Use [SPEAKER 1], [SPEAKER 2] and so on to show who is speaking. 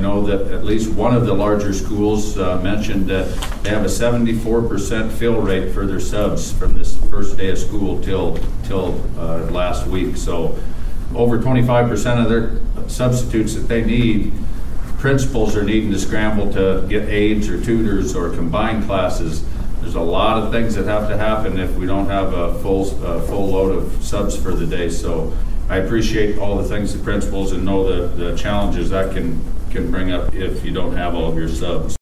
[SPEAKER 1] know that at least one of the larger schools mentioned that they have a 74% fill rate for their subs from this first day of school till last week. So over 25% of their substitutes that they need, principals are needing to scramble to get aides or tutors or combined classes. There's a lot of things that have to happen if we don't have a full load of subs for the day. So I appreciate all the things the principals and know the challenges that can bring up if you don't have all of your subs.